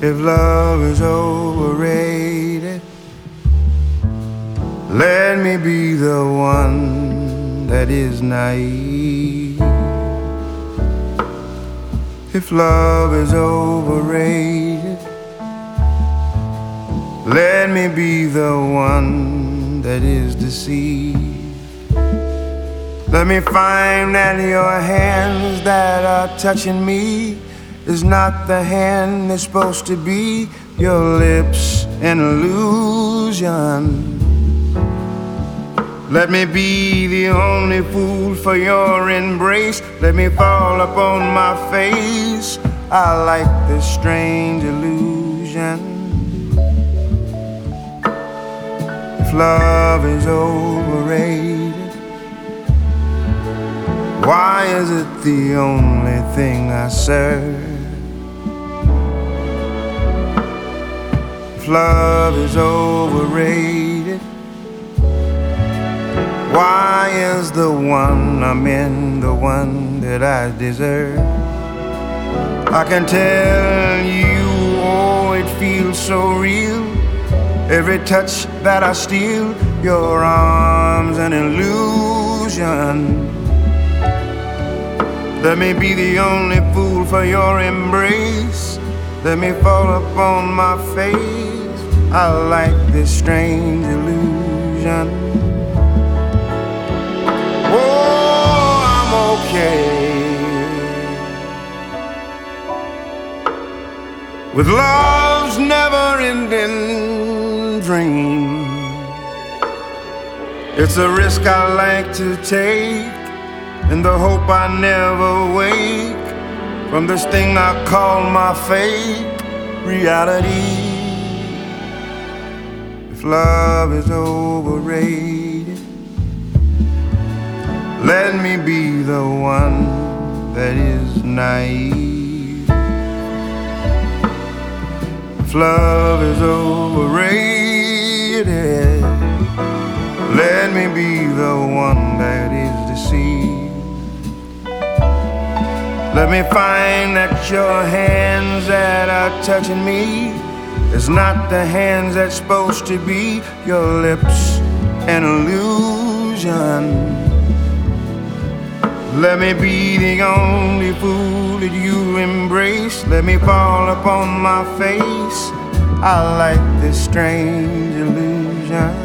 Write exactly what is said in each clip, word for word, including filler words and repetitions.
If love is overrated, let me be the one that is naive. If love is overrated, let me be the one that is deceived. Let me find that your hands that are touching me is not the hand that's supposed to be. Your lips an illusion. Let me be the only fool for your embrace. Let me fall upon my face. I like this strange illusion. If love is overrated, why is it the only thing I serve? If love is overrated, why is the one I'm in the one that I deserve? I can tell you, oh, it feels so real. Every touch that I steal, your arms an illusion. Let me be the only fool for your embrace. Let me fall upon my face. I like this strange illusion. Oh, I'm okay with love's never-ending dream. It's a risk I like to take, in the hope I never wake from this thing I call my fate, reality. If love is overrated, let me be the one that is naive. If love is overrated, let me be the one that is deceived. Let me find that your hands that are touching me is not the hands that's supposed to be. Your lips an illusion. Let me be the only fool that you embrace. Let me fall upon my face. I like this strange illusion.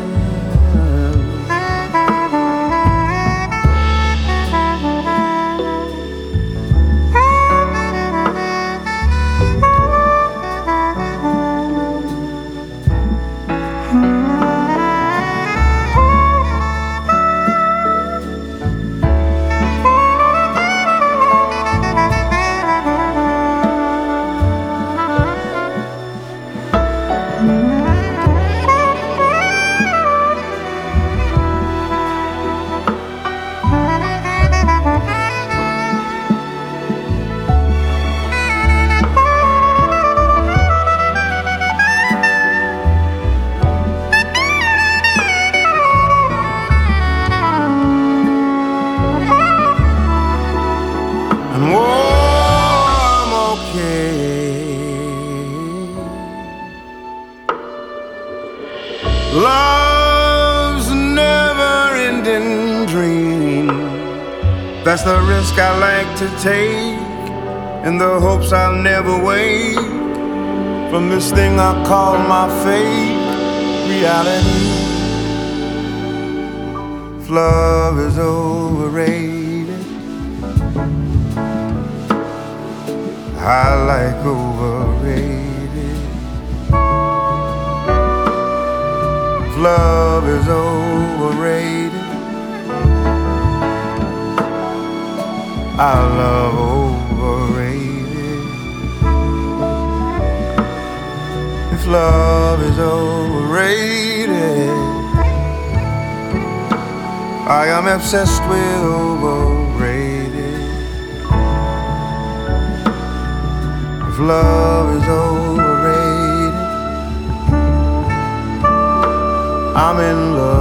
Love's never-ending dream, that's the risk I like to take, in the hopes I'll never wake from this thing I call my fate, reality. If love is overrated, I like overrated. If love is overrated, I love overrated. If love is overrated, I am obsessed with overrated. If love is overrated, I'm in love.